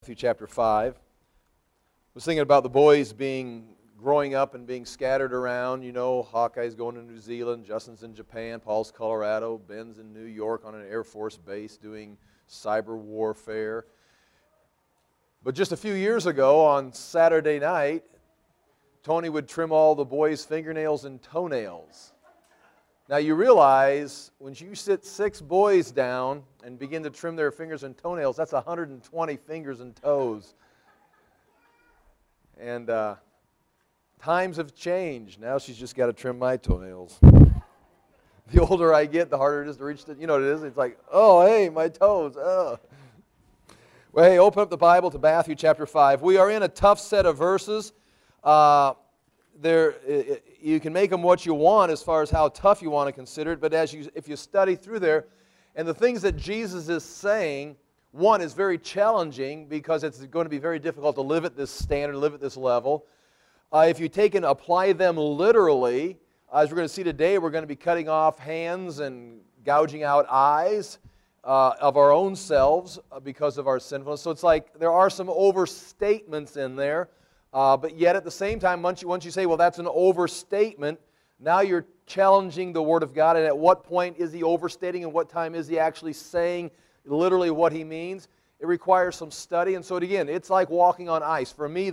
Matthew chapter 5. I was thinking about the boys growing up and being scattered around. You know, Hawkeye's going to New Zealand, Justin's in Japan, Paul's Colorado, Ben's in New York on an Air Force base doing cyber warfare. But just a few years ago, on Saturday night, Tony would trim all the boys' fingernails and toenails. Now you realize when you sit 6 boys down and begin to trim their fingers and toenails, that's 120 fingers and toes. And times have changed. Now she's just got to trim my toenails. The older I get, the harder it is to reach the, you know what it is? It's like, oh, hey, my toes. Oh. Well, hey, open up the Bible to Matthew chapter 5. We are in a tough set of verses. You can make them what you want as far as how tough you want to consider it, but if you study through there, and the things that Jesus is saying, one is very challenging because it's going to be very difficult to live at this standard, live at this level. If you take and apply them literally, as we're going to see today, we're going to be cutting off hands and gouging out eyes of our own selves because of our sinfulness. So it's like there are some overstatements in there. But yet at the same time, once you say, well, that's an overstatement, now you're challenging the Word of God. And at what point is he overstating and what time is he actually saying literally what he means? It requires some study. And so again, it's like walking on ice. For me,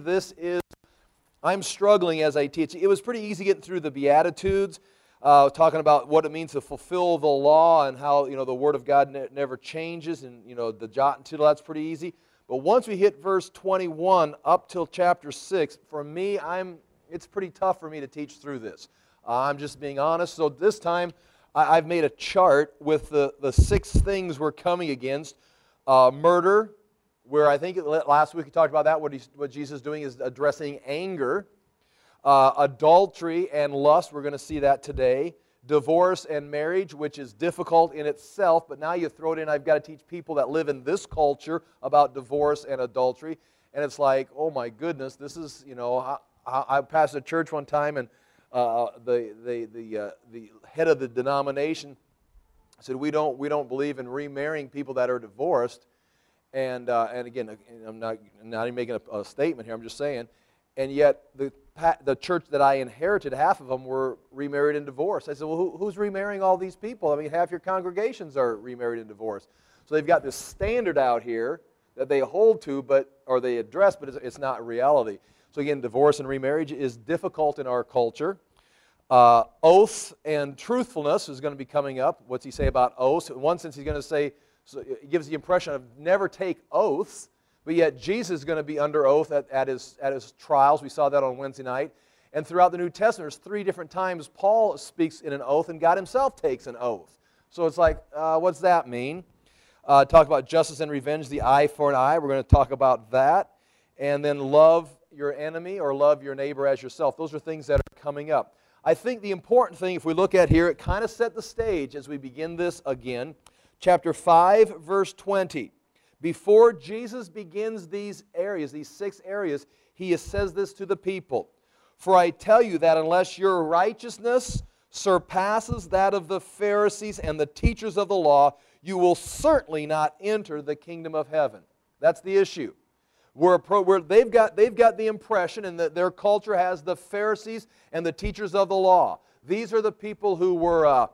I'm struggling as I teach. It was pretty easy getting through the Beatitudes, talking about what it means to fulfill the law and how the Word of God never changes, and the jot and tittle, that's pretty easy. But once we hit verse 21 up till chapter 6, for me, it's pretty tough for me to teach through this. I'm just being honest. So this time, I've made a chart with the 6 things we're coming against. Murder, where I think last week we talked about that. What Jesus is doing is addressing anger. Adultery and lust, we're going to see that today. Divorce and marriage, which is difficult in itself, but now you throw it in, I've got to teach people that live in this culture about divorce and adultery, and it's like, oh my goodness, this is, I passed a church one time, and the head of the denomination said, we don't believe in remarrying people that are divorced, and again, I'm not even making a statement here, I'm just saying, and yet the church that I inherited, half of them were remarried and divorced. I said, well, who's remarrying all these people? I mean, half your congregations are remarried and divorced. So they've got this standard out here that they hold to, or they address, but it's not reality. So again, divorce and remarriage is difficult in our culture. Oaths and truthfulness is going to be coming up. What's he say about oaths? In one sense, he's going to say, so it gives the impression of never take oaths. But yet Jesus is going to be under oath at his trials. We saw that on Wednesday night. And throughout the New Testament, there's 3 different times Paul speaks in an oath, and God himself takes an oath. So it's like, what's that mean? Talk about justice and revenge, the eye for an eye. We're going to talk about that. And then love your enemy or love your neighbor as yourself. Those are things that are coming up. I think the important thing, if we look at here, it kind of set the stage as we begin this again. Chapter 5, verse 20. Before Jesus begins these 6 areas, he says this to the people. For I tell you that unless your righteousness surpasses that of the Pharisees and the teachers of the law, you will certainly not enter the kingdom of heaven. That's the issue. They've got the impression, and their culture has the Pharisees and the teachers of the law. These are the people who were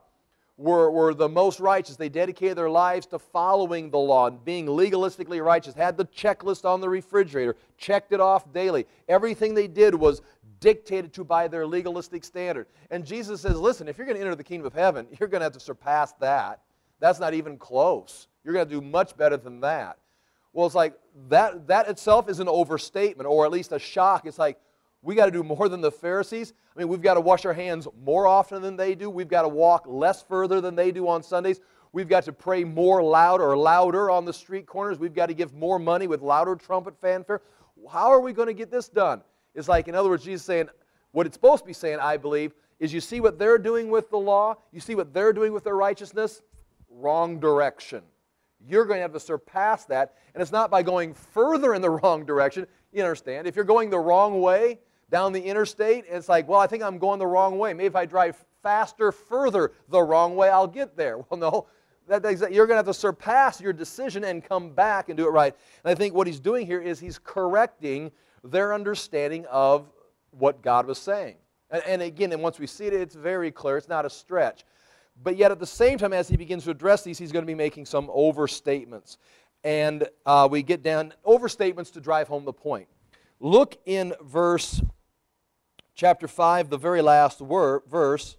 the most righteous. They dedicated their lives to following the law and being legalistically righteous, had the checklist on the refrigerator, checked it off daily. Everything they did was dictated to by their legalistic standard. And Jesus says, listen, if you're going to enter the kingdom of heaven, you're going to have to surpass that. That's not even close. You're going to do much better than that. Well, it's like that itself is an overstatement, or at least a shock. It's like, we got to do more than the Pharisees. I mean, we've got to wash our hands more often than they do. We've got to walk less further than they do on Sundays. We've got to pray louder on the street corners. We've got to give more money with louder trumpet fanfare. How are we going to get this done? It's like, in other words, Jesus saying, what it's supposed to be saying, I believe, is you see what they're doing with the law, you see what they're doing with their righteousness, wrong direction. You're going to have to surpass that, and it's not by going further in the wrong direction. You understand? If you're going the wrong way, down the interstate, it's like, well, I think I'm going the wrong way. Maybe if I drive faster, further the wrong way, I'll get there. Well, no, You're going to have to surpass your decision and come back and do it right. And I think what he's doing here is he's correcting their understanding of what God was saying. And again, and once we see it, it's very clear. It's not a stretch. But yet at the same time, as he begins to address these, he's going to be making some overstatements. And we get down overstatements to drive home the point. Look in chapter 5, the very last verse.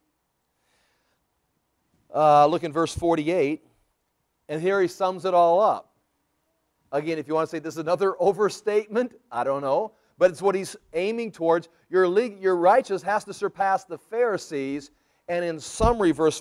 Look in verse 48, and here he sums it all up. Again, if you want to say this is another overstatement, I don't know, but it's what he's aiming towards. Your righteous has to surpass the Pharisees, and in summary, verse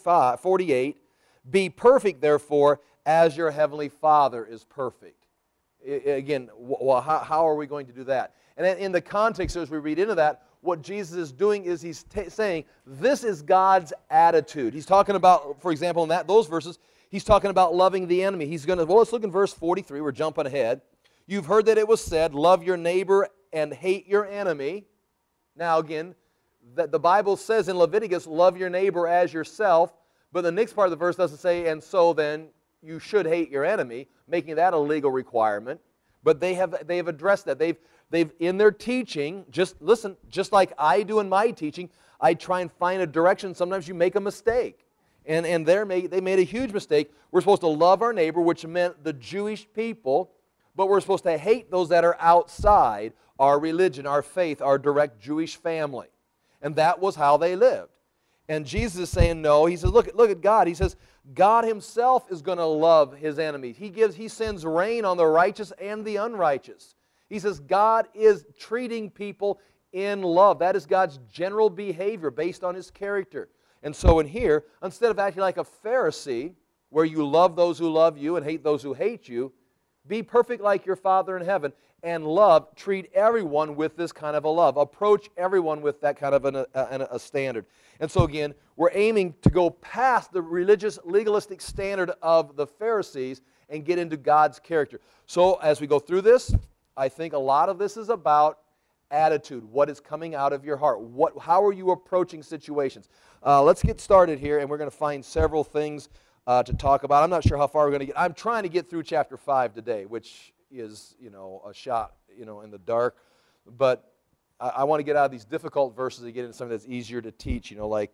48, be perfect, therefore, as your heavenly Father is perfect. Again, how are we going to do that? And in the context, as we read into that, what Jesus is doing is he's saying, this is God's attitude. He's talking about, for example, in those verses, he's talking about loving the enemy. Let's look in verse 43. We're jumping ahead. You've heard that it was said, love your neighbor and hate your enemy. Now again, the Bible says in Leviticus, love your neighbor as yourself, but the next part of the verse doesn't say, and so then you should hate your enemy, making that a legal requirement. But they have addressed that. They've in their teaching, just like I do in my teaching, I try and find a direction. Sometimes you make a mistake. And they made a huge mistake. We're supposed to love our neighbor, which meant the Jewish people, but we're supposed to hate those that are outside our religion, our faith, our direct Jewish family. And that was how they lived. And Jesus is saying no. He says, look at God. He says, God himself is going to love his enemies. He sends rain on the righteous and the unrighteous. He says God is treating people in love. That is God's general behavior based on his character. And so in here, instead of acting like a Pharisee, where you love those who love you and hate those who hate you, be perfect like your Father in heaven, and treat everyone with this kind of a love. Approach everyone with that kind of a standard. And so again, we're aiming to go past the religious, legalistic standard of the Pharisees and get into God's character. So as we go through this, I think a lot of this is about attitude, what is coming out of your heart. How are you approaching situations? Let's get started here, and we're going to find several things to talk about. I'm not sure how far we're going to get. I'm trying to get through chapter 5 today, which is, a shot, in the dark. But I want to get out of these difficult verses and get into something that's easier to teach, like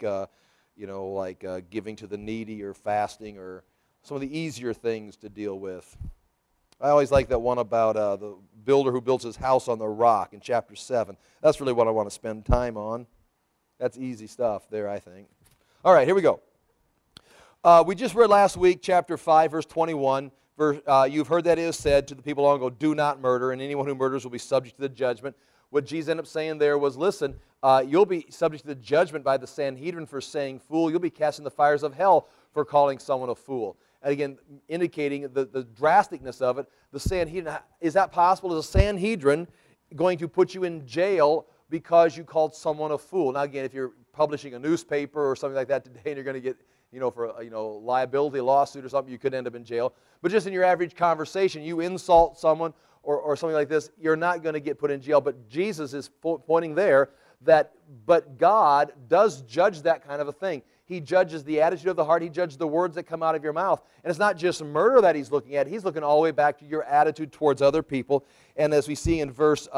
giving to the needy or fasting or some of the easier things to deal with. I always like that one about the builder who builds his house on the rock in chapter 7. That's really what I want to spend time on. That's easy stuff there, I think. All right, here we go. We just read last week, chapter 5, verse 21. You've heard that it is said to the people long ago, do not murder, and anyone who murders will be subject to the judgment. What Jesus ended up saying there was, listen, you'll be subject to the judgment by the Sanhedrin for saying fool. You'll be cast in the fires of hell for calling someone a fool. And again, indicating the drasticness of it. The Sanhedrin, is that possible? Is a Sanhedrin going to put you in jail because you called someone a fool? Now again, if you're publishing a newspaper or something like that today and you're going to get, for a liability lawsuit or something, you could end up in jail. But just in your average conversation, you insult someone or something like this, you're not going to get put in jail. But Jesus is pointing there but God does judge that kind of a thing. He judges the attitude of the heart. He judges the words that come out of your mouth. And it's not just murder that he's looking at. He's looking all the way back to your attitude towards other people. And as we see in verse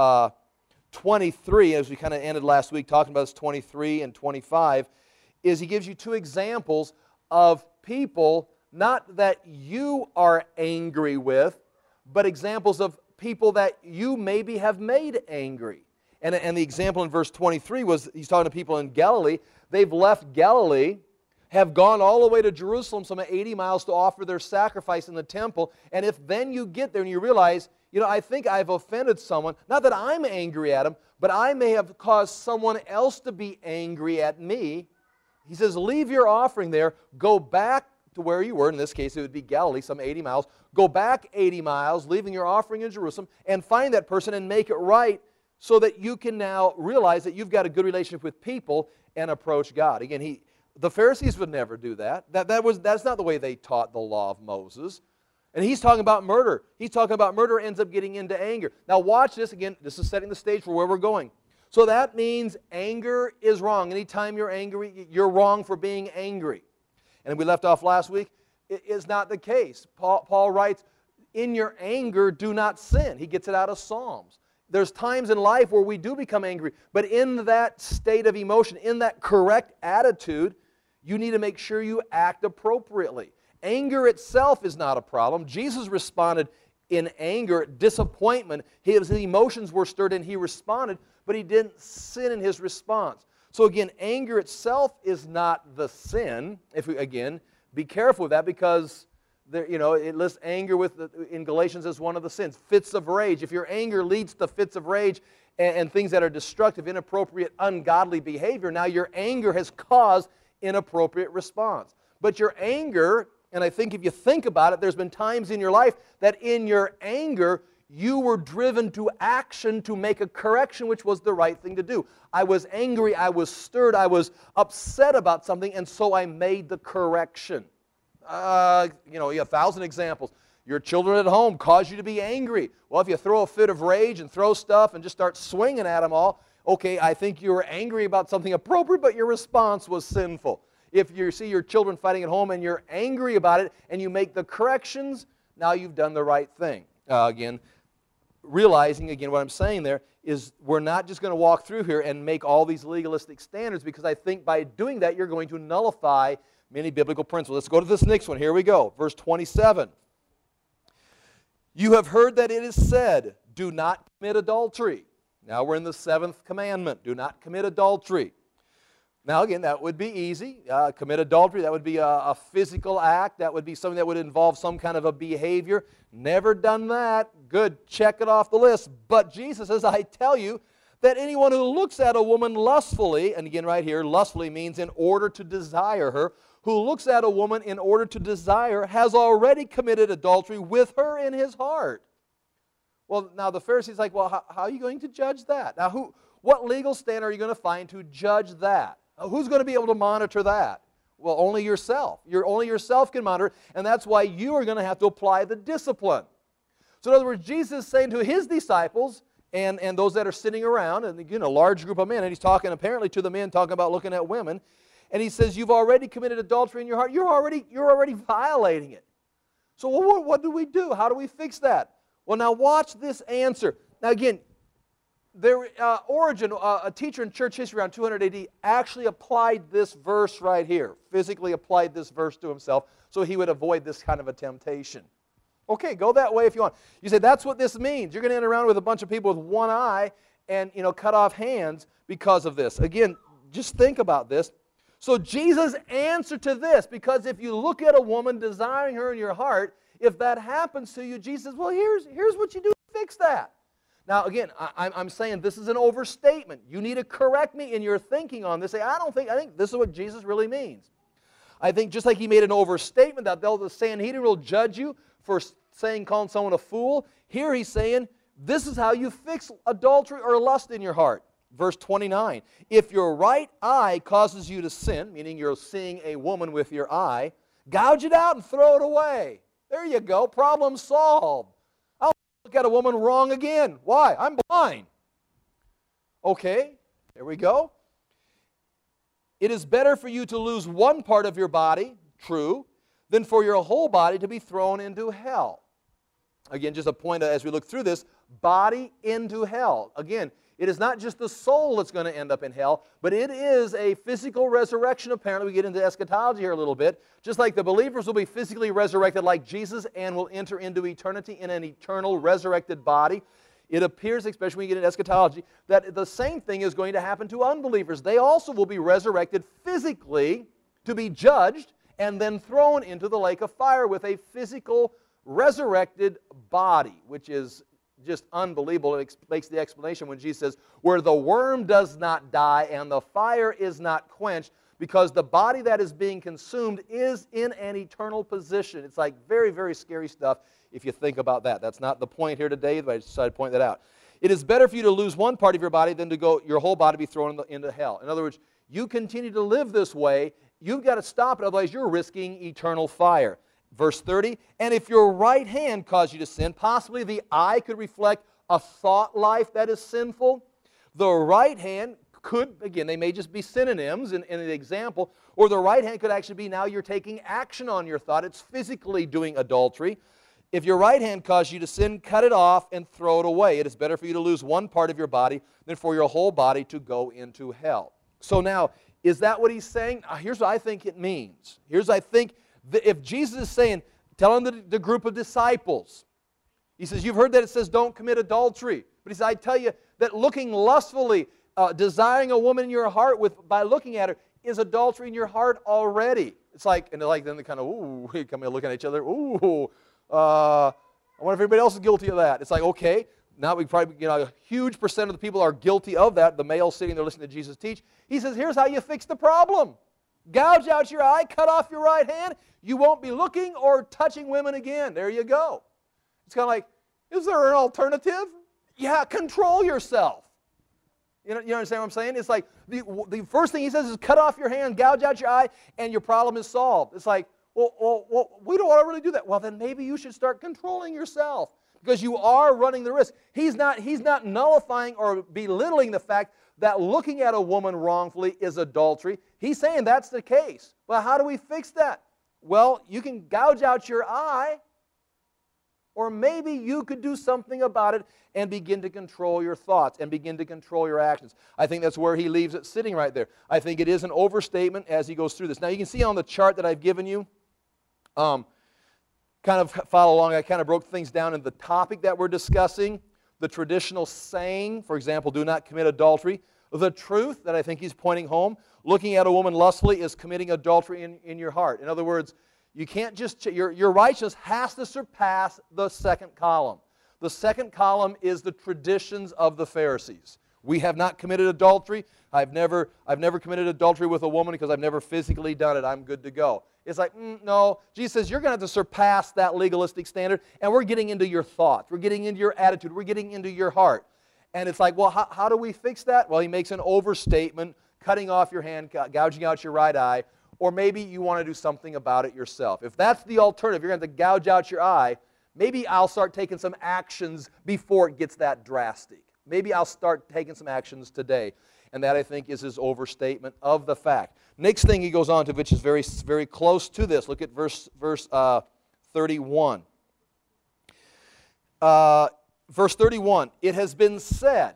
23, as we kind of ended last week talking about this 23 and 25, is he gives you two examples of people, not that you are angry with, but examples of people that you maybe have made angry. And the example in verse 23 was, he's talking to people in Galilee. They've left Galilee, have gone all the way to Jerusalem, some 80 miles to offer their sacrifice in the temple. And if then you get there and you realize, I think I've offended someone, not that I'm angry at them, but I may have caused someone else to be angry at me. He says, leave your offering there, go back to where you were. In this case, it would be Galilee, some 80 miles. Go back 80 miles, leaving your offering in Jerusalem, and find that person and make it right, so that you can now realize that you've got a good relationship with people and approach God. Again, the Pharisees would never do that. That's not the way they taught the law of Moses. And he's talking about murder. He's talking about murder ends up getting into anger. Now watch this again. This is setting the stage for where we're going. So that means anger is wrong. Anytime you're angry, you're wrong for being angry. And we left off last week. is not the case. Paul writes, in your anger, do not sin. He gets it out of Psalms. There's times in life where we do become angry, but in that state of emotion, in that correct attitude, you need to make sure you act appropriately. Anger itself is not a problem. Jesus responded in anger, disappointment. His emotions were stirred and he responded, but he didn't sin in his response. So again, anger itself is not the sin. If we, again, be careful with that, because there, it lists anger in Galatians as one of the sins. Fits of rage. If your anger leads to fits of rage and things that are destructive, inappropriate, ungodly behavior, now your anger has caused inappropriate response. But your anger, and I think if you think about it, there's been times in your life that in your anger, you were driven to action to make a correction, which was the right thing to do. I was angry, I was stirred, I was upset about something, and so I made the correction. You have 1,000 examples. Your children at home cause you to be angry. Well, if you throw a fit of rage and throw stuff and just start swinging at them all, okay, I think you were angry about something appropriate, but your response was sinful. If you see your children fighting at home and you're angry about it and you make the corrections, now you've done the right thing. Again, realizing, again, what I'm saying there is we're not just going to walk through here and make all these legalistic standards, because I think by doing that you're going to nullify many biblical principles. Let's go to this next one. Here we go. Verse 27. You have heard that it is said, do not commit adultery. Now we're in the 7th commandment. Do not commit adultery. Now again, that would be easy. Commit adultery, that would be a physical act. That would be something that would involve some kind of a behavior. Never done that. Good, check it off the list. But Jesus says, I tell you that anyone who looks at a woman lustfully, and again right here, lustfully means in order to desire her, who looks at a woman in order to desire, has already committed adultery with her in his heart. Well, now the Pharisees like, well, how are you going to judge that? Now, what legal standard are you going to find to judge that? Who's going to be able to monitor that? Well, only yourself. Only yourself can monitor, and that's why you are going to have to apply the discipline. So in other words, Jesus is saying to his disciples and those that are sitting around, and again, a large group of men, and he's talking apparently to the men, talking about looking at women, and he says, you've already committed adultery in your heart. You're already violating it. So what do we do? How do we fix that? Well, now watch this answer. Now again, Origen, a teacher in church history around 200 AD, actually applied this verse right here, physically applied this verse to himself so he would avoid this kind of a temptation. Okay, go that way if you want. You say, that's what this means. You're going to end around with a bunch of people with one eye and cut off hands because of this. Again, just think about this. So Jesus' answer to this, because if you look at a woman desiring her in your heart, if that happens to you, Jesus says, well, here's what you do to fix that. Now, again, I'm saying this is an overstatement. You need to correct me in your thinking on this. Say, I think this is what Jesus really means. I think just like he made an overstatement that the Sanhedrin will judge you for calling someone a fool, here he's saying, this is how you fix adultery or lust in your heart. Verse 29, if your right eye causes you to sin, meaning you're seeing a woman with your eye, gouge it out and throw it away. There you go, problem solved. I'll look at a woman wrong again. Why? I'm blind. Okay, there we go. It is better for you to lose one part of your body, true, than for your whole body to be thrown into hell. Again, just a point as we look through this, body into hell. Again, it is not just the soul that's going to end up in hell, but it is a physical resurrection. Apparently, we get into eschatology here a little bit. Just like the believers will be physically resurrected like Jesus and will enter into eternity in an eternal resurrected body, it appears, especially when you get into eschatology, that the same thing is going to happen to unbelievers. They also will be resurrected physically to be judged and then thrown into the lake of fire with a physical resurrected body, which is just unbelievable. It makes the explanation when Jesus says, where the worm does not die and the fire is not quenched, because the body that is being consumed is in an eternal position. It's like very, very scary stuff if you think about that. That's not the point here today, but I just decided to point that out. It is better for you to lose one part of your body than to go your whole body be thrown into hell. In other words, you continue to live this way, you've got to stop it, otherwise you're risking eternal fire. Verse 30, and if your right hand cause you to sin, possibly the eye could reflect a thought life that is sinful. The right hand could, again, they may just be synonyms in the example, or the right hand could actually be now you're taking action on your thought. It's physically doing adultery. If your right hand causes you to sin, cut it off and throw it away. It is better for you to lose one part of your body than for your whole body to go into hell. So now, is that what he's saying? Here's what I think it means. Here's what I think, if Jesus is saying, telling the group of disciples, he says, you've heard that it says don't commit adultery. But he says, I tell you that looking lustfully, desiring a woman in your heart by looking at her, is adultery in your heart already. It's like, and then they kind of, ooh, they come in looking at each other, ooh, I wonder if everybody else is guilty of that. It's like, okay, now we probably, a huge percent of the people are guilty of that, the males sitting there listening to Jesus teach. He says, here's how you fix the problem. Gouge out your eye, cut off your right hand, you won't be looking or touching women again. There you go. It's kind of like, is there an alternative? Yeah, control yourself. You understand what I'm saying? It's like, the first thing he says is cut off your hand, gouge out your eye, and your problem is solved. It's like, well, we don't want to really do that. Well, then maybe you should start controlling yourself because you are running the risk. He's not nullifying or belittling the fact that looking at a woman wrongfully is adultery. He's saying that's the case. Well, how do we fix that? Well, you can gouge out your eye, or maybe you could do something about it and begin to control your thoughts and begin to control your actions. I think that's where he leaves it sitting right there. I think it is an overstatement as he goes through this. Now, you can see on the chart that I've given you, kind of follow along, I kind of broke things down in the topic that we're discussing, the traditional saying, for example, do not commit adultery. The truth that I think he's pointing home, looking at a woman lustfully is committing adultery in your heart. In other words, you can't just, your righteousness has to surpass the second column. The second column is the traditions of the Pharisees. We have not committed adultery. I've never committed adultery with a woman because I've never physically done it. I'm good to go. It's like, no. Jesus says you're going to have to surpass that legalistic standard, and we're getting into your thoughts. We're getting into your attitude. We're getting into your heart. And it's like, well, how do we fix that? Well, he makes an overstatement, cutting off your hand, gouging out your right eye, or maybe you want to do something about it yourself. If that's the alternative, you're going to have to gouge out your eye, maybe I'll start taking some actions before it gets that drastic. Maybe I'll start taking some actions today. And that, I think, is his overstatement of the fact. Next thing he goes on to, which is very, very close to this. Look at verse 31. Verse 31, it has been said,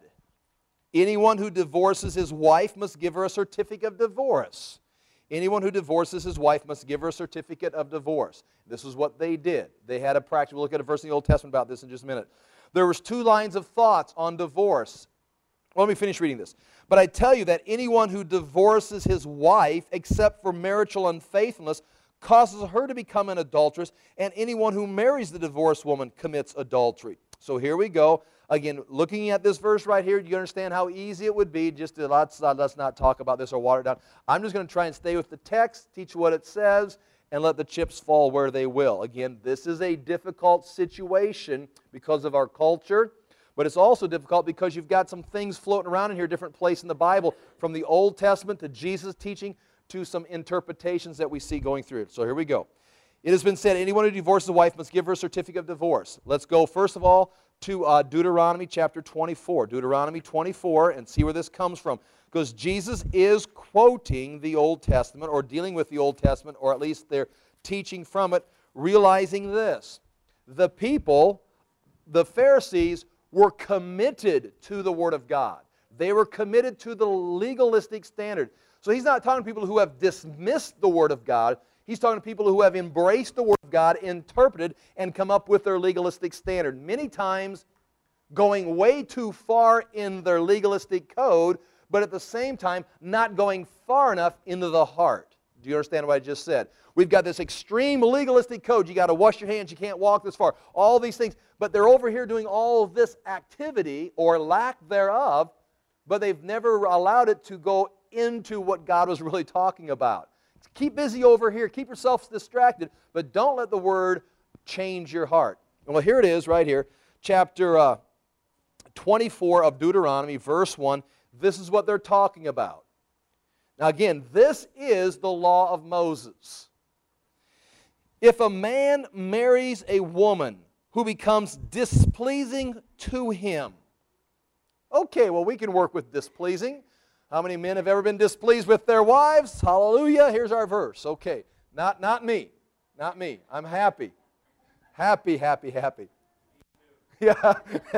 anyone who divorces his wife must give her a certificate of divorce. Anyone who divorces his wife must give her a certificate of divorce. This is what they did. They had a practice. We'll look at a verse in the Old Testament about this in just a minute. There was two lines of thoughts on divorce. Well, let me finish reading this. But I tell you that anyone who divorces his wife, except for marital unfaithfulness, causes her to become an adulteress, and anyone who marries the divorced woman commits adultery. So here we go. Again, looking at this verse right here, do you understand how easy it would be just to let's not talk about this or water it down. I'm just going to try and stay with the text, teach what it says, and let the chips fall where they will. Again, this is a difficult situation because of our culture, but it's also difficult because you've got some things floating around in here, different places in the Bible, from the Old Testament to Jesus' teaching to some interpretations that we see going through it. So here we go. It has been said, anyone who divorces a wife must give her a certificate of divorce. Let's go, first of all, to Deuteronomy chapter 24. Deuteronomy 24, and see where this comes from. Because Jesus is quoting the Old Testament, or dealing with the Old Testament, or at least they're teaching from it, realizing this. The people, the Pharisees, were committed to the Word of God. They were committed to the legalistic standard. So he's not talking to people who have dismissed the Word of God. He's talking to people who have embraced the Word of God, interpreted, and come up with their legalistic standard. Many times going way too far in their legalistic code, but at the same time not going far enough into the heart. Do you understand what I just said? We've got this extreme legalistic code. You got to wash your hands. You can't walk this far. All these things. But they're over here doing all of this activity or lack thereof, but they've never allowed it to go into what God was really talking about. Keep busy over here. Keep yourself distracted, but don't let the Word change your heart. Well, here it is right here, chapter 24 of Deuteronomy, verse 1. This is what they're talking about. Now again, this is the law of Moses. If a man marries a woman who becomes displeasing to him, okay, well, we can work with displeasing. How many men have ever been displeased with their wives? Hallelujah. Here's our verse. Okay. Not me. Not me. I'm happy. Happy, happy, happy. Yeah.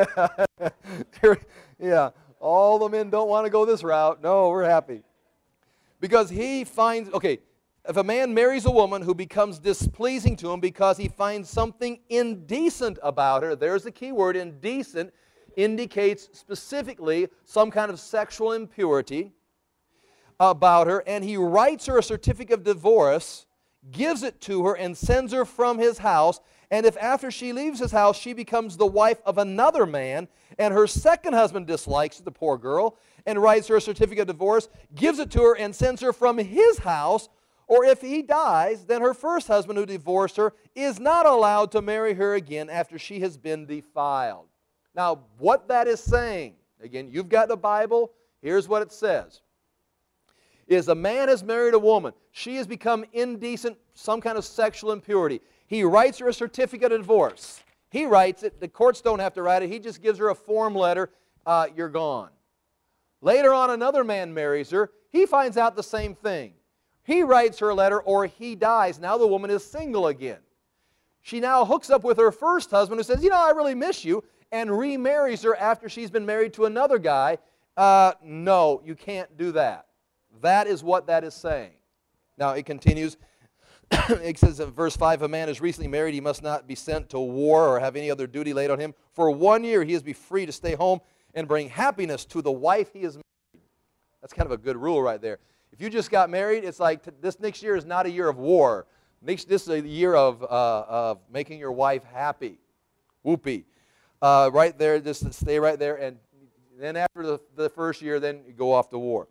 Yeah. All the men don't want to go this route. No, we're happy. Because he finds, okay, if a man marries a woman who becomes displeasing to him because he finds something indecent about her, there's the key word, indecent, indicates specifically some kind of sexual impurity about her, and he writes her a certificate of divorce, gives it to her, and sends her from his house. And if after she leaves his house, she becomes the wife of another man, and her second husband dislikes the poor girl, and writes her a certificate of divorce, gives it to her, and sends her from his house, or if he dies, then her first husband who divorced her is not allowed to marry her again after she has been defiled. Now, what that is saying, again, you've got the Bible, here's what it says, is a man has married a woman. She has become indecent, some kind of sexual impurity. He writes her a certificate of divorce. He writes it. The courts don't have to write it. He just gives her a form letter. You're gone. Later on, another man marries her. He finds out the same thing. He writes her a letter, or he dies. Now the woman is single again. She now hooks up with her first husband, who says, you know, I really miss you, and remarries her after she's been married to another guy. No, you can't do that. That is what that is saying. Now it continues. It says in verse 5, a man is recently married, he must not be sent to war or have any other duty laid on him. For 1 year he is be free to stay home and bring happiness to the wife he is married. That's kind of a good rule right there. If you just got married, it's like this next year is not a year of war. This is a year of making your wife happy. Whoopee. Right there, just stay right there, and then after the first year, then you go off to war.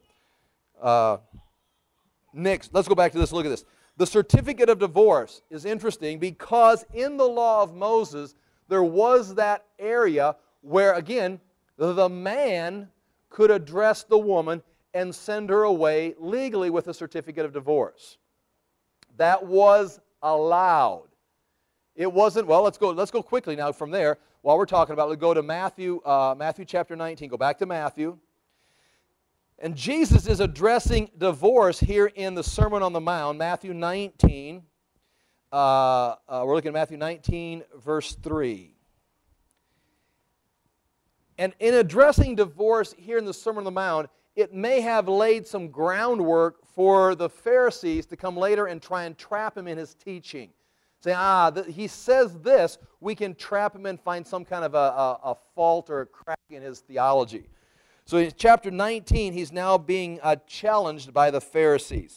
Next, let's go back to this. Look at this. The certificate of divorce is interesting because in the law of Moses, there was that area where, again, the man could address the woman and send her away legally with a certificate of divorce. That was allowed. It wasn't, well, let's go quickly now from there. While we're talking about it, let's go to Matthew chapter 19. Go back to Matthew. And Jesus is addressing divorce here in the Sermon on the Mount, Matthew 19. We're looking at Matthew 19, verse 3. And in addressing divorce here in the Sermon on the Mount, it may have laid some groundwork for the Pharisees to come later and try and trap him in his teaching. Say, he says this, we can trap him and find some kind of a fault or a crack in his theology. So in chapter 19, he's now being challenged by the Pharisees.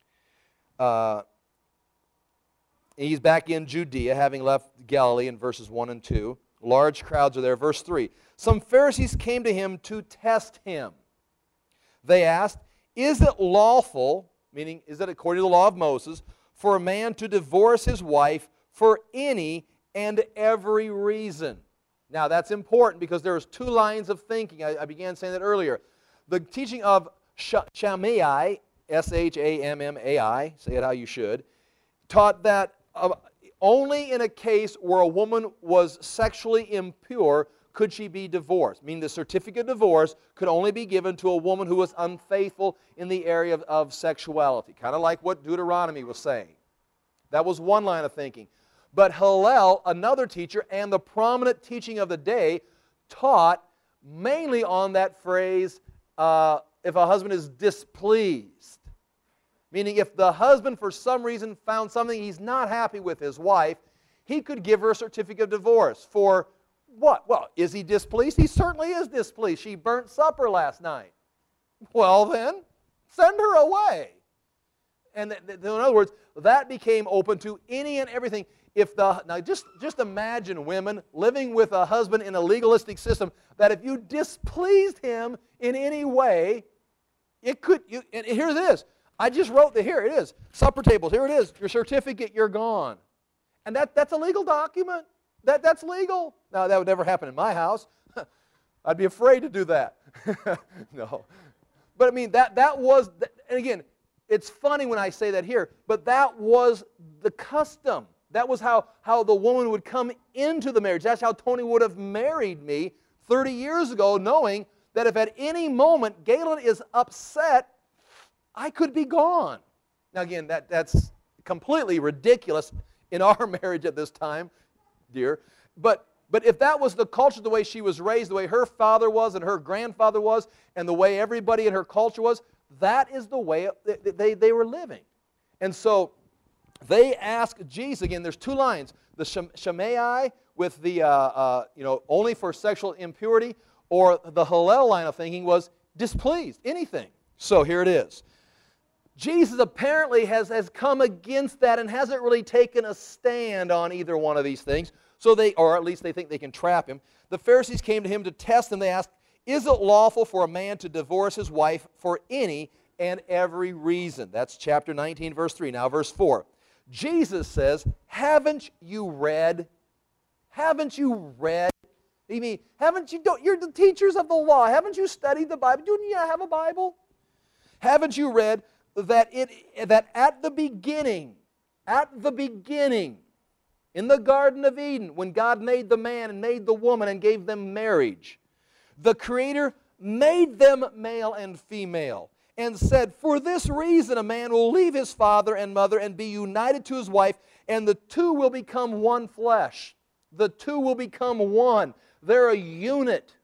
He's back in Judea, having left Galilee in verses 1 and 2. Large crowds are there. Verse 3. Some Pharisees came to him to test him. They asked, is it lawful, meaning is it according to the law of Moses, for a man to divorce his wife for any and every reason? Now that's important because there's two lines of thinking. I began saying that earlier. The teaching of Shammai, S-H-A-M-M-A-I, say it how you should, taught that only in a case where a woman was sexually impure could she be divorced. Meaning the certificate of divorce could only be given to a woman who was unfaithful in the area of sexuality. Kind of like what Deuteronomy was saying. That was one line of thinking. But Hillel, another teacher, and the prominent teaching of the day, taught mainly on that phrase, if a husband is displeased. Meaning if the husband for some reason found something he's not happy with his wife, he could give her a certificate of divorce. For what? Well, is he displeased? He certainly is displeased. She burnt supper last night. Well then, send her away. And in other words, that became open to any and everything. Now just imagine women living with a husband in a legalistic system that if you displeased him in any way, and here it is. I just wrote here it is. Supper tables, here it is. Your certificate, you're gone. And that's a legal document. That's legal. Now that would never happen in my house. I'd be afraid to do that. No. But I mean, that was, and again, it's funny when I say that here, but that was the custom. That was how the woman would come into the marriage. That's how Tony would have married me 30 years ago, knowing that if at any moment Galen is upset, I could be gone. Now again, that's completely ridiculous in our marriage at this time, dear. But if that was the culture, the way she was raised, the way her father was and her grandfather was, and the way everybody in her culture was, that is the way they were living. And so they ask Jesus, again, there's two lines, the Shammai with the, only for sexual impurity, or the Hillel line of thinking was displeased, anything. So here it is. Jesus apparently has come against that and hasn't really taken a stand on either one of these things. So or at least they think they can trap him. The Pharisees came to him to test him. They asked, is it lawful for a man to divorce his wife for any and every reason? That's chapter 19, verse 3. Now, verse 4. Jesus says, haven't you read? Haven't you read? You mean, you're the teachers of the law. Haven't you studied the Bible? Don't you have a Bible? Haven't you read that at the beginning, in the Garden of Eden, when God made the man and made the woman and gave them marriage, the Creator made them male and female and said, for this reason a man will leave his father and mother and be united to his wife, and the two will become one flesh. The two will become one. They're a unit.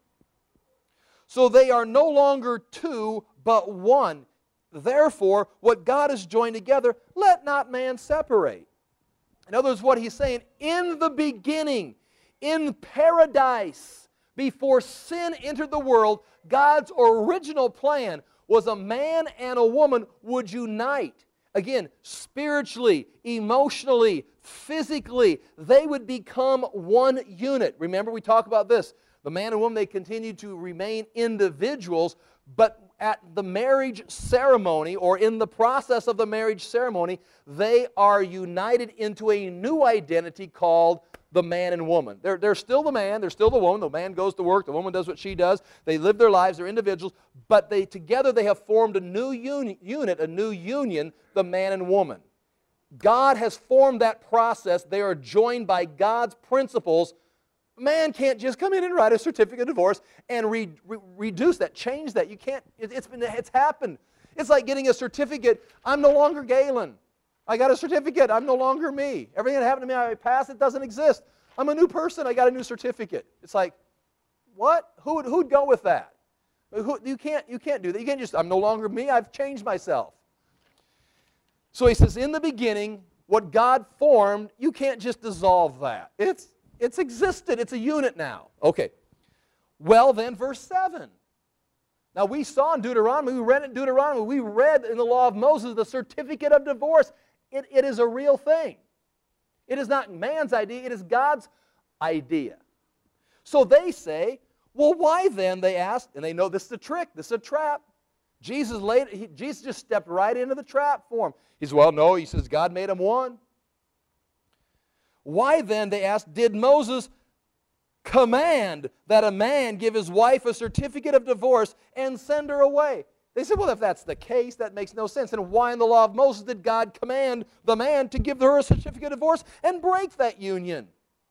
So they are no longer two, but one. Therefore, what God has joined together, let not man separate. In other words, what he's saying, in the beginning, in paradise, before sin entered the world, God's original plan was a man and a woman would unite. Again, spiritually, emotionally, physically, they would become one unit. Remember, we talk about this. The man and woman, they continue to remain individuals, but at the marriage ceremony, or in the process of the marriage ceremony, they are united into a new identity called the man and woman. They're still the man, they're still the woman. The man goes to work, the woman does what she does. They live their lives, they're individuals, but together they have formed a new unit, a new union, the man and woman. God has formed that process. They are joined by God's principles. Man can't just come in and write a certificate of divorce and reduce that, change that. You can't. It's happened. It's like getting a certificate. I'm no longer Galen. I got a certificate. I'm no longer me. Everything that happened to me, I passed. It doesn't exist. I'm a new person. I got a new certificate. It's like, what? Who'd go with that? You can't do that. You can't just, I'm no longer me. I've changed myself. So he says, in the beginning, what God formed, you can't just dissolve that. It's existed. It's a unit now. Okay. Well then, verse 7. Now we saw in Deuteronomy, we read in Deuteronomy, we read in the law of Moses the certificate of divorce. It is a real thing. It is not man's idea, it is God's idea. So they say, well, why then, they asked, and they know this is a trick, this is a trap. Jesus just stepped right into the trap for him. He says, well, no, he says, God made them one. Why then, they asked, did Moses command that a man give his wife a certificate of divorce and send her away? They said, well, if that's the case, that makes no sense. And why in the law of Moses did God command the man to give her a certificate of divorce and break that union?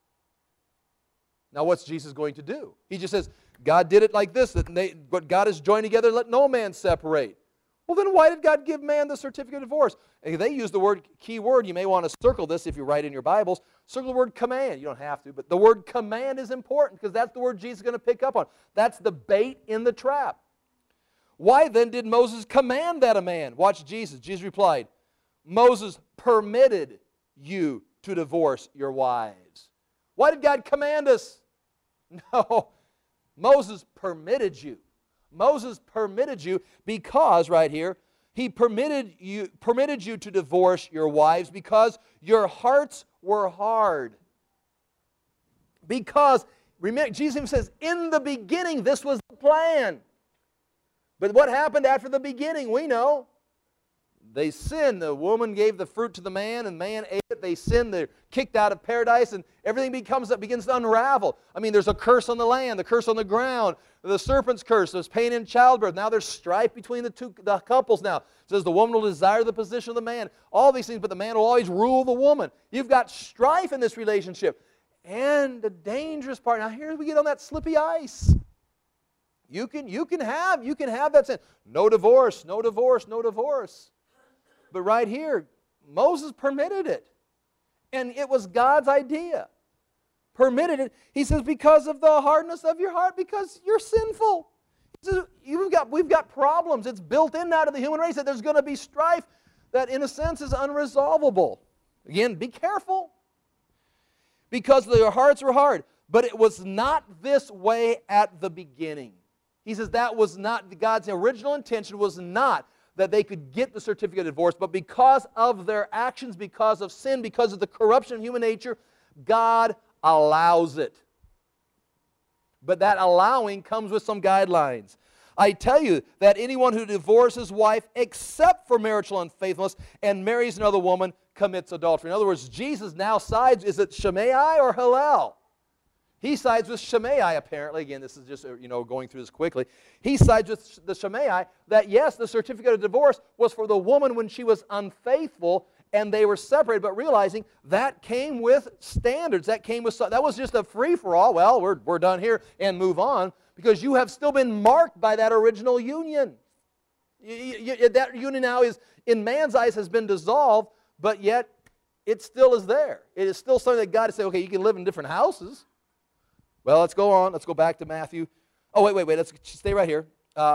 Now, what's Jesus going to do? He just says, God did it like this, what God has joined together, let no man separate. Well, then why did God give man the certificate of divorce? And they use the key word, you may want to circle this if you write in your Bibles, circle the word command. You don't have to, but the word command is important because that's the word Jesus is going to pick up on. That's the bait in the trap. Why then did Moses command that a man? Watch Jesus. Jesus replied, Moses permitted you to divorce your wives. Why did God command us? No, Moses permitted you. Moses permitted you because, right here, he permitted you to divorce your wives because your hearts were hard. Because, remember, Jesus says, in the beginning, this was the plan. But what happened after the beginning? We know. They sinned. The woman gave the fruit to the man, and the man ate it. They sinned. They're kicked out of paradise, and everything begins to unravel. I mean, there's a curse on the land, the curse on the ground, the serpent's curse. There's pain in childbirth. Now there's strife between the couples now. It says the woman will desire the position of the man. All these things, but the man will always rule the woman. You've got strife in this relationship. And the dangerous part, now here we get on that slippy ice. You can have that sin. No divorce, no divorce, no divorce. But right here, Moses permitted it. And it was God's idea. Permitted it. He says, because of the hardness of your heart, because you're sinful. He says, we've got problems. It's built in now to the human race that there's going to be strife that in a sense is unresolvable. Again, be careful. Because their hearts were hard. But it was not this way at the beginning. He says that was not, God's original intention was not that they could get the certificate of divorce, but because of their actions, because of sin, because of the corruption of human nature, God allows it. But that allowing comes with some guidelines. I tell you that anyone who divorces his wife except for marital unfaithfulness and marries another woman commits adultery. In other words, Jesus now sides, is it Shammai or Hillel? He sides with Shammai, apparently. Again, this is just, going through this quickly. He sides with the Shammai that, yes, the certificate of divorce was for the woman when she was unfaithful and they were separated, but realizing that came with standards. That was just a free-for-all. Well, we're done here and move on because you have still been marked by that original union. That union now is, in man's eyes, has been dissolved, but yet it still is there. It is still something that God has said, okay, you can live in different houses. Well, let's go on. Let's go back to Matthew. Oh, wait. Let's stay right here.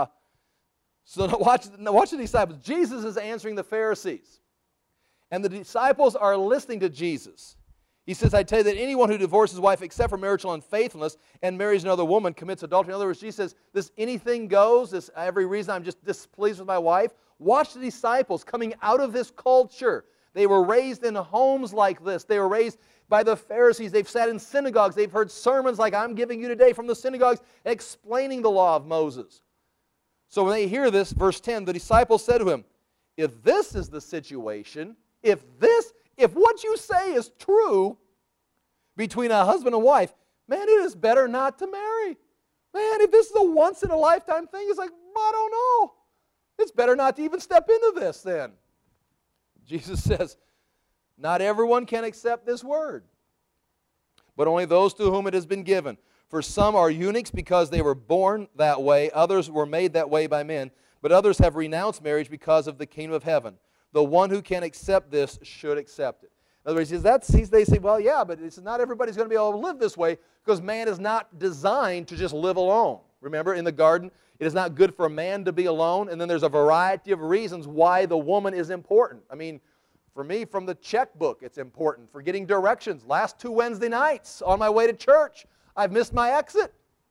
So watch the disciples. Jesus is answering the Pharisees. And the disciples are listening to Jesus. He says, I tell you that anyone who divorces his wife except for marital unfaithfulness and marries another woman commits adultery. In other words, Jesus says, this anything goes, this every reason I'm just displeased with my wife. Watch the disciples coming out of this culture. They were raised in homes like this. They were raised by the Pharisees. They've sat in synagogues. They've heard sermons like I'm giving you today from the synagogues explaining the law of Moses. So when they hear this, verse 10, the disciples said to him, if this is the situation, if what you say is true between a husband and wife, man, it is better not to marry. Man, if this is a once-in-a-lifetime thing, it's like, I don't know. It's better not to even step into this then. Jesus says, not everyone can accept this word, but only those to whom it has been given. For some are eunuchs because they were born that way. Others were made that way by men. But others have renounced marriage because of the kingdom of heaven. The one who can accept this should accept it. In other words, they say, well, yeah, but it's not everybody's going to be able to live this way because man is not designed to just live alone. Remember, in the garden, it is not good for a man to be alone. And then there's a variety of reasons why the woman is important. I mean, for me, from the checkbook, it's important. For getting directions. Last 2 Wednesday nights on my way to church, I've missed my exit.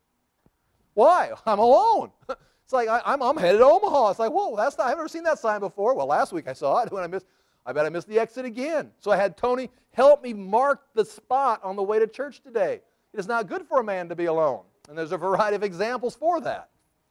Why? I'm alone. It's like I'm headed to Omaha. It's like, whoa, I've never seen that sign before. Well, last week I saw it when I bet I missed the exit again. So I had Tony help me mark the spot on the way to church today. It is not good for a man to be alone. And there's a variety of examples for that.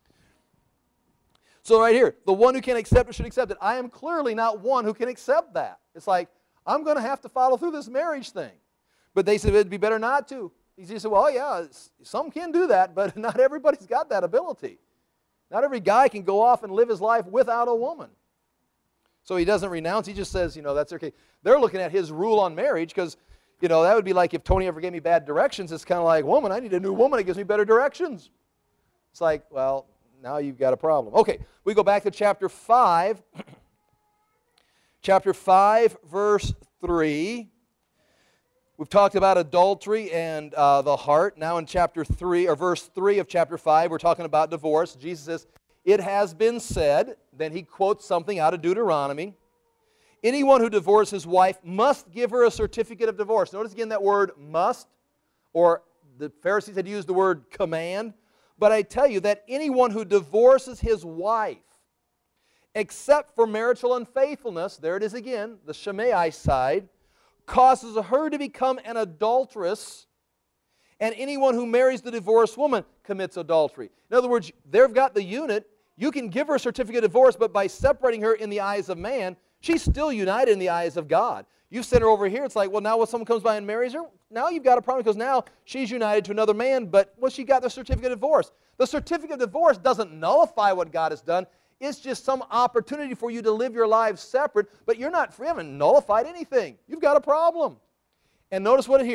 So right here, the one who can accept it should accept it. I am clearly not one who can accept that. It's like, I'm going to have to follow through this marriage thing. But they said it'd be better not to. He said, well, yeah, some can do that, but not everybody's got that ability. Not every guy can go off and live his life without a woman. So he doesn't renounce. He just says, that's okay. They're looking at his rule on marriage because, that would be like if Tony ever gave me bad directions. It's kind of like, woman, I need a new woman that gives me better directions. It's like, well, now you've got a problem. Okay, we go back to chapter 5. Chapter 5, verse 3. We've talked about adultery and the heart. Now in chapter 3, or verse 3 of chapter 5, we're talking about divorce. Jesus says, it has been said, then he quotes something out of Deuteronomy. Anyone who divorces his wife must give her a certificate of divorce. Notice again that word must, or the Pharisees had used the word command. But I tell you that anyone who divorces his wife, except for marital unfaithfulness, there it is again, the Shammai side, causes her to become an adulteress, and anyone who marries the divorced woman commits adultery. In other words, they've got the unit. You can give her a certificate of divorce, but by separating her in the eyes of man, she's still united in the eyes of God. You send her over here, it's like, well, now when someone comes by and marries her, now you've got a problem because now she's united to another man, but she got the certificate of divorce. The certificate of divorce doesn't nullify what God has done. It's just some opportunity for you to live your lives separate, but you haven't nullified anything. You've got a problem. And notice what here,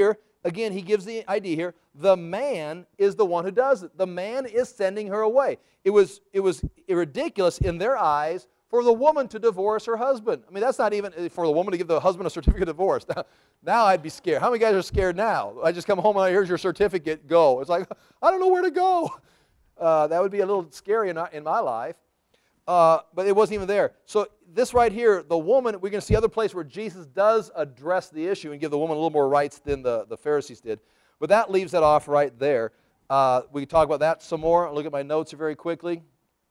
again, he gives the idea here, the man is the one who does it. The man is sending her away. It was ridiculous in their eyes for the woman to divorce her husband. I mean, that's not even for the woman to give the husband a certificate of divorce. Now I'd be scared. How many guys are scared now? I just come home and here's your certificate, go. It's like, I don't know where to go. That would be a little scary in my life. But it wasn't even there. So this right here, the woman, we're going to see other place where Jesus does address the issue and give the woman a little more rights than the Pharisees did. But that leaves that off right there. We can talk about that some more. I'll look at my notes here very quickly.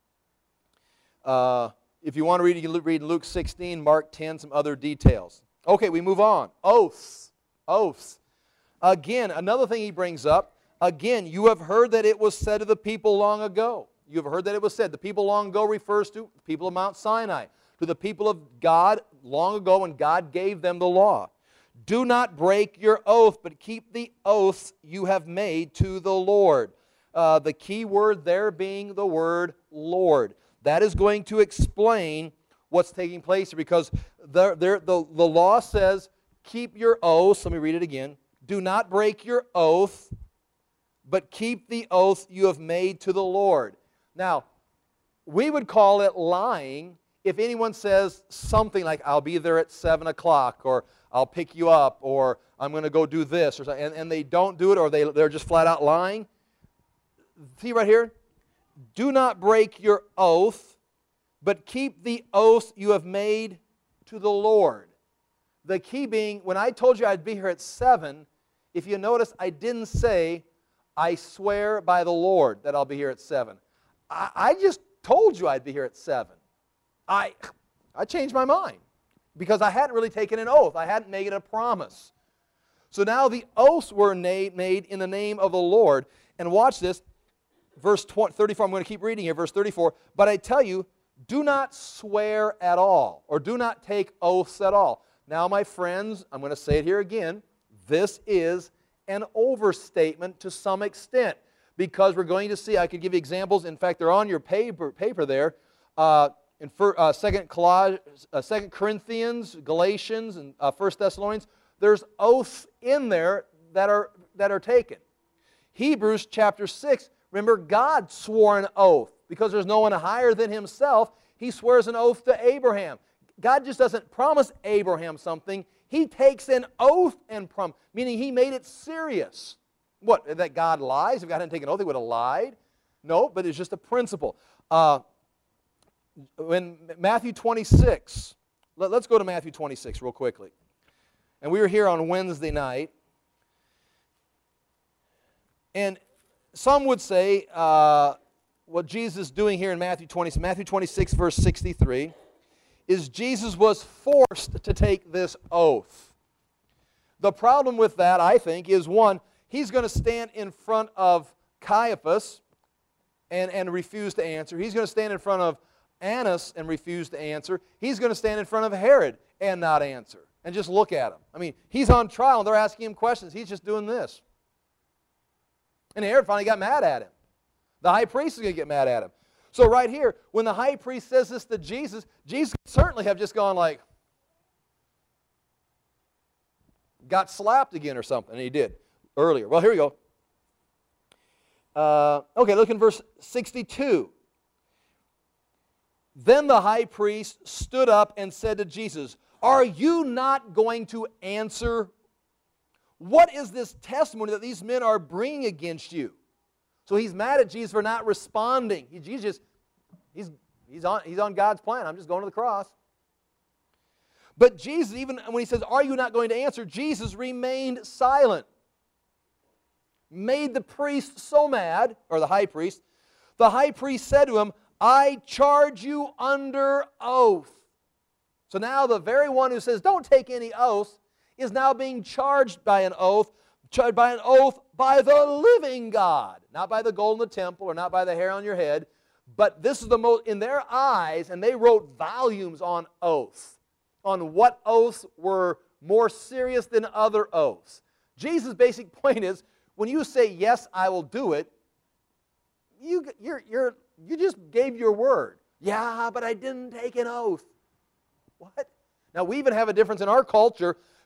If you want to read, you can read Luke 16, Mark 10, some other details. Okay, we move on. Oaths. Oaths. Again, another thing he brings up. Again, you have heard that it was said to the people long ago. You have heard that it was said. The people long ago refers to the people of Mount Sinai, to the people of God long ago when God gave them the law. Do not break your oath, but keep the oaths you have made to the Lord. The key word there being the word Lord. That is going to explain what's taking place here, because the law says, keep your oaths. Let me read it again. Do not break your oath, but keep the oath you have made to the Lord. Now, we would call it lying if anyone says something like, I'll be there at 7 o'clock, or I'll pick you up, or I'm going to go do this, or something, and they don't do it, or they're just flat out lying. See right here? Do not break your oath, but keep the oath you have made to the Lord. The key being, when I told you I'd be here at 7, if you notice, I didn't say, I swear by the Lord that I'll be here at 7. I just told you I'd be here at 7. I changed my mind because I hadn't really taken an oath. I hadn't made a promise. So now the oaths were made in the name of the Lord. And watch this, verse 34, I'm going to keep reading here, verse 34. But I tell you, do not swear at all, or do not take oaths at all. Now, my friends, I'm going to say it here again. This is an overstatement to some extent, because we're going to see, I could give you examples. In fact, they're on your paper there. In 2 Corinthians, Galatians, and 1 Thessalonians, there's oaths in there that are taken. Hebrews chapter 6, remember God swore an oath. Because there's no one higher than himself, he swears an oath to Abraham. God just doesn't promise Abraham something. He takes an oath and promise, meaning he made it serious. What, that God lies? If God hadn't taken an oath, he would have lied? No, but it's just a principle. When Matthew 26, let's go to Matthew 26 real quickly. And we were here on Wednesday night. And some would say what Jesus is doing here in Matthew 26, verse 63, is Jesus was forced to take this oath. The problem with that, I think, is one, he's going to stand in front of Caiaphas and refuse to answer. He's going to stand in front of Annas and refuse to answer. He's going to stand in front of Herod and not answer. And just look at him. I mean, he's on trial and they're asking him questions. He's just doing this. And Herod finally got mad at him. The high priest is going to get mad at him. So right here, when the high priest says this to Jesus, Jesus certainly have just gone like, got slapped again or something, and he did earlier. Well, here we go. Okay, look in verse 62. Then the high priest stood up and said to Jesus, are you not going to answer? What is this testimony that these men are bringing against you? So he's mad at Jesus for not responding. He's on God's plan. I'm just going to the cross. But Jesus, even when he says, are you not going to answer? Jesus remained silent. Made the priest so mad, or the high priest. The high priest said to him, I charge you under oath. So now the very one who says, don't take any oath, is now being charged by an oath by the living God. Not by the gold in the temple or not by the hair on your head. But this is the most, in their eyes, and they wrote volumes on oaths, on what oaths were more serious than other oaths. Jesus' basic point is, when you say, yes, I will do it, you just gave your word. Yeah, but I didn't take an oath. What? Now, we even have a difference in our culture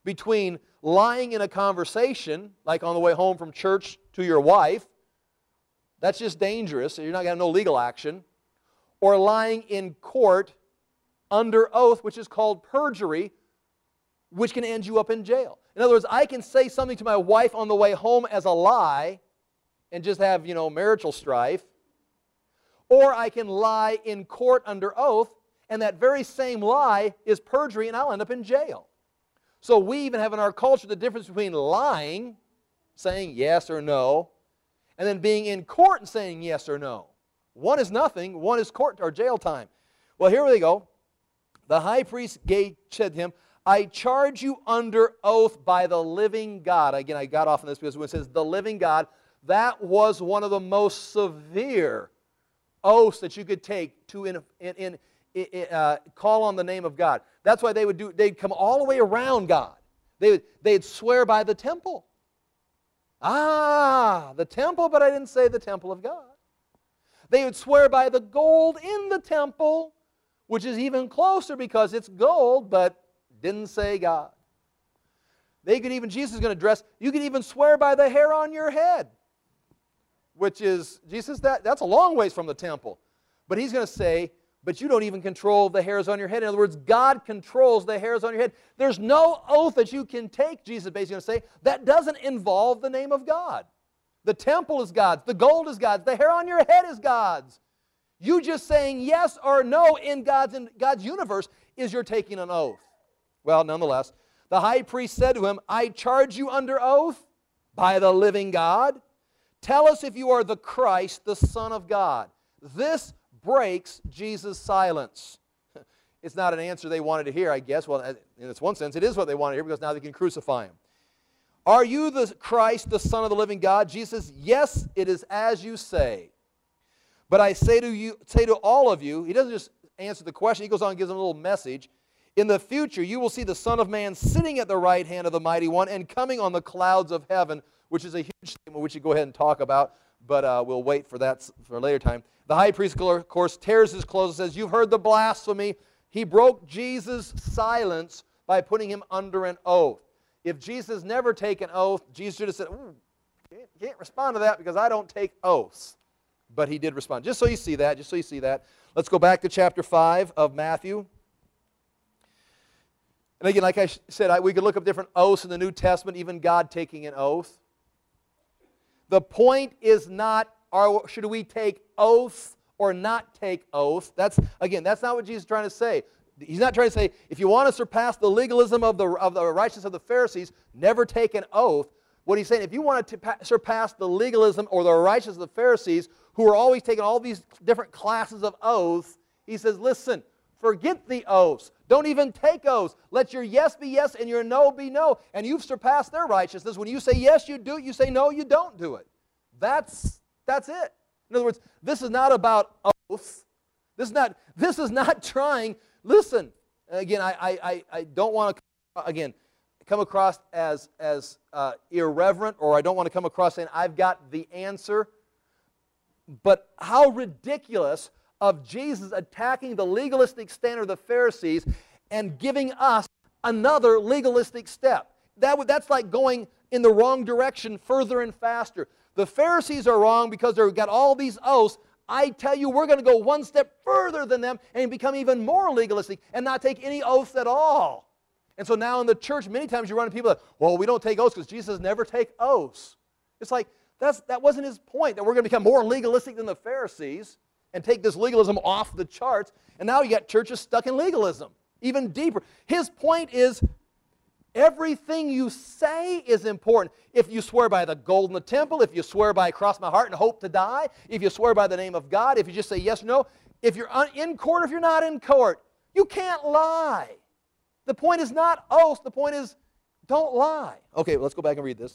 between lying in a conversation, like on the way home from church to your wife. That's just dangerous. You're not going to have no legal action. Or lying in court under oath, which is called perjury, which can end you up in jail. In other words, I can say something to my wife on the way home as a lie and just have, marital strife. Or I can lie in court under oath, and that very same lie is perjury, and I'll end up in jail. So we even have in our culture the difference between lying, saying yes or no, and then being in court and saying yes or no. One is nothing, one is court or jail time. Well, here we go. The high priest said to him, I charge you under oath by the living God. Again, I got off on this because when it says the living God, that was one of the most severe oaths that you could take to call on the name of God. That's why they'd come all the way around God. They'd swear by the temple. The temple, but I didn't say the temple of God. They would swear by the gold in the temple, which is even closer because it's gold, but didn't say God. Jesus is going to address, you could even swear by the hair on your head, which is, Jesus, that's a long ways from the temple. But he's going to say, but you don't even control the hairs on your head. In other words, God controls the hairs on your head. There's no oath that you can take, Jesus is basically going to say, that doesn't involve the name of God. The temple is God's. The gold is God's. The hair on your head is God's. You just saying yes or no in God's universe is you're taking an oath. Well, nonetheless, the high priest said to him, I charge you under oath by the living God. Tell us if you are the Christ, the Son of God. This breaks Jesus' silence. It's not an answer they wanted to hear, I guess. Well, in this one sense, it is what they wanted to hear because now they can crucify him. Are you the Christ, the Son of the living God? Jesus says, yes, it is as you say. But I say to all of you, he doesn't just answer the question, he goes on and gives them a little message. In the future, you will see the Son of Man sitting at the right hand of the Mighty One and coming on the clouds of heaven, which is a huge statement which we go ahead and talk about, but we'll wait for that for a later time. The high priest, of course, tears his clothes and says, you've heard the blasphemy. He broke Jesus' silence by putting him under an oath. If Jesus never taken an oath, Jesus should have said, can't respond to that because I don't take oaths. But he did respond. Just so you see that, Let's go back to chapter 5 of Matthew. And again, like I said, we could look up different oaths in the New Testament, even God taking an oath. The point is not, should we take oaths or not take oaths? That's not what Jesus is trying to say. He's not trying to say, if you want to surpass the legalism of the righteousness of the Pharisees, never take an oath. What he's saying, if you want to surpass the legalism or the righteousness of the Pharisees, who are always taking all these different classes of oaths, he says, listen, forget the oaths. Don't even take oaths. Let your yes be yes and your no be no. And you've surpassed their righteousness. When you say yes, you do it. You say no, you don't do it. That's it. In other words, this is not about oaths. This is not trying. Listen, again, I don't want to, come across as irreverent, or I don't want to come across saying I've got the answer. But how ridiculous of Jesus attacking the legalistic standard of the Pharisees and giving us another legalistic step. That's like going in the wrong direction further and faster. The Pharisees are wrong because they've got all these oaths. I tell you, we're going to go one step further than them and become even more legalistic and not take any oaths at all. And so now in the church, many times you run into people that, well, we don't take oaths because Jesus never take oaths. It's like, that wasn't his point, that we're going to become more legalistic than the Pharisees and take this legalism off the charts. And now you got churches stuck in legalism, even deeper. His point is, everything you say is important. If you swear by the gold in the temple, if you swear by cross my heart and hope to die, if you swear by the name of God, if you just say yes or no, if you're in court, if you're not in court, you can't lie. The point is not oaths. The point is don't lie. Okay, let's go back and read this.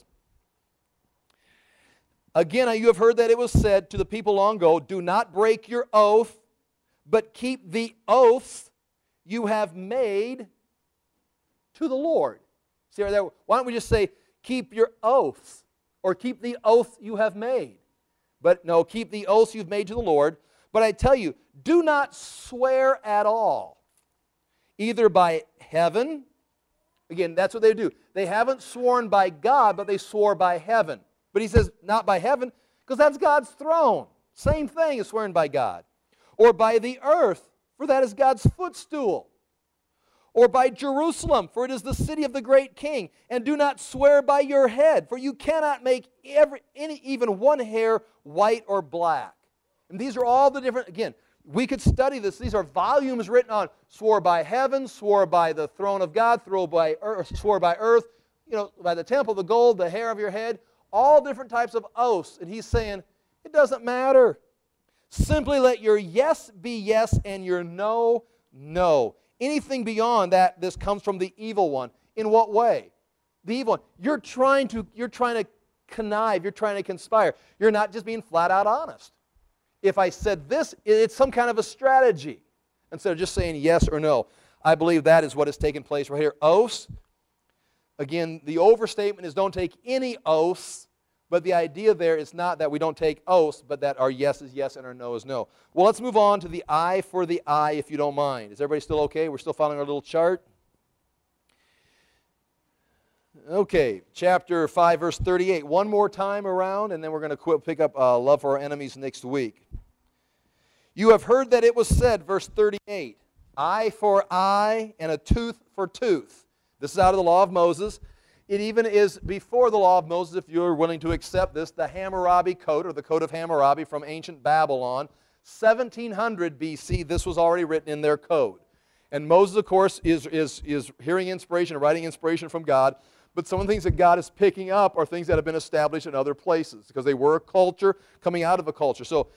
Again, you have heard that it was said to the people long ago, do not break your oath, but keep the oaths you have made to the Lord. See right there? Why don't we just say, keep your oaths, or keep the oath you have made? But no, keep the oaths you've made to the Lord. But I tell you, do not swear at all, either by heaven, Again, that's what they do. They haven't sworn by God, but they swore by heaven. But he says, not by heaven, because that's God's throne. Same thing as swearing by God. Or by the earth, for that is God's footstool. Or by Jerusalem, for it is the city of the great king. And do not swear by your head, for you cannot make even one hair white or black. And these are all the different, again, we could study this. These are volumes written on swore by heaven, swore by the throne of God, swore by earth, by the temple, the gold, the hair of your head, all different types of oaths. And he's saying, it doesn't matter. Simply let your yes be yes and your no, no. Anything beyond that, this comes from the evil one. In what way? The evil one. You're trying to connive, you're trying to conspire. You're not just being flat out honest. If I said this, it's some kind of a strategy instead of just saying yes or no. I believe that is what has taken place right here. Oaths, again, the overstatement is don't take any oaths, but the idea there is not that we don't take oaths, but that our yes is yes and our no is no. Well, let's move on to the eye for the eye, if you don't mind. Is everybody still okay? We're still following our little chart? Okay, chapter 5, verse 38. One more time around, and then we're going to pick up love for our enemies next week. You have heard that it was said, verse 38, eye for eye and a tooth for tooth. This is out of the law of Moses. It even is before the law of Moses, if you're willing to accept this, the Hammurabi Code, or the Code of Hammurabi from ancient Babylon. 1700 BC, this was already written in their code. And Moses, of course, is hearing inspiration, writing inspiration from God. But some of the things that God is picking up are things that have been established in other places because they were a culture coming out of a culture. So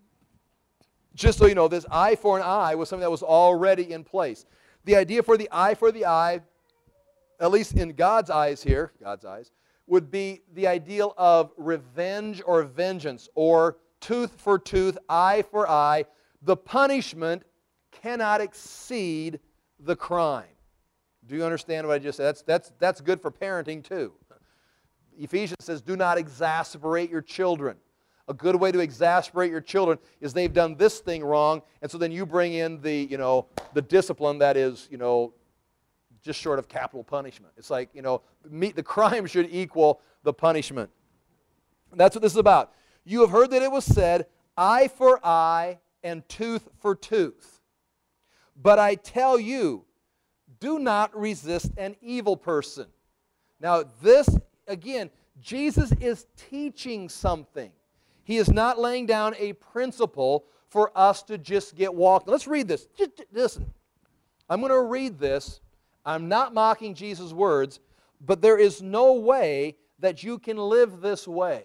just so you know, this eye for an eye was something that was already in place. The idea for the eye, at least in God's eyes here, would be the ideal of revenge or vengeance, or tooth for tooth, eye for eye. The punishment cannot exceed the crime. Do you understand what I just said? That's good for parenting too. Ephesians says, do not exasperate your children. A good way to exasperate your children is they've done this thing wrong, and so then you bring in the discipline that is, just short of capital punishment. It's like, the crime should equal the punishment. That's what this is about. You have heard that it was said, eye for eye and tooth for tooth. But I tell you, do not resist an evil person. Now this, again, Jesus is teaching something. He is not laying down a principle for us to just get walked. Let's read this. Just listen. I'm going to read this. I'm not mocking Jesus' words, but there is no way that you can live this way.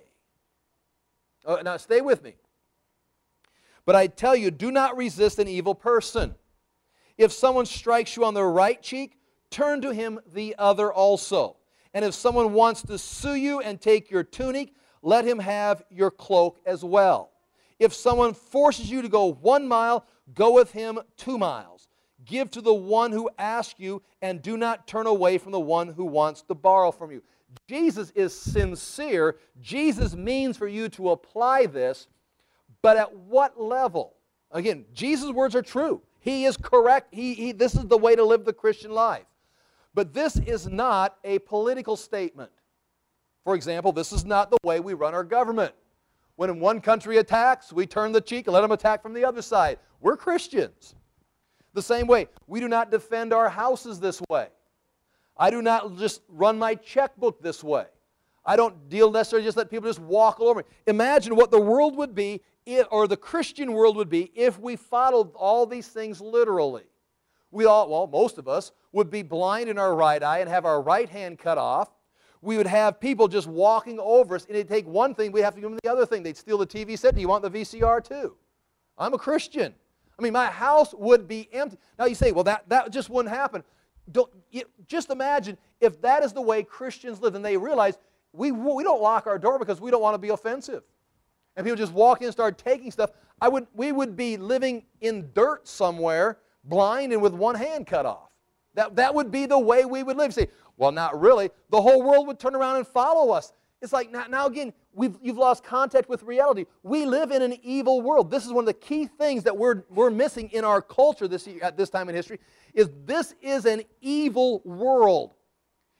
Now stay with me. But I tell you, do not resist an evil person. If someone strikes you on the right cheek, turn to him the other also. And if someone wants to sue you and take your tunic, let him have your cloak as well. If someone forces you to go 1 mile, go with him 2 miles. Give to the one who asks you, and do not turn away from the one who wants to borrow from you. Jesus is sincere. Jesus means for you to apply this, but at what level? Again, Jesus' words are true. He is correct. This is the way to live the Christian life. But this is not a political statement. For example, this is not the way we run our government. When one country attacks, we turn the cheek and let them attack from the other side. We're Christians. The same way, we do not defend our houses this way. I do not just run my checkbook this way. I don't deal necessarily just let people just walk all over me. Imagine what the world would be, or the Christian world would be, if we followed all these things literally. Most of us would be blind in our right eye and have our right hand cut off. We would have people just walking over us, and it'd take one thing, we'd have to give them the other thing. They'd steal the TV set. Do you want the VCR too? I'm a Christian. My house would be empty. Now you say, well, that just wouldn't happen. Just imagine if that is the way Christians live, and they realize we don't lock our door because we don't want to be offensive. And people just walk in and start taking stuff. We would be living in dirt somewhere, blind and with one hand cut off. That would be the way we would live. You say, well, not really. The whole world would turn around and follow us. It's like, now again, you've lost contact with reality. We live in an evil world. This is one of the key things that we're missing in our culture at this time in history, is this is an evil world.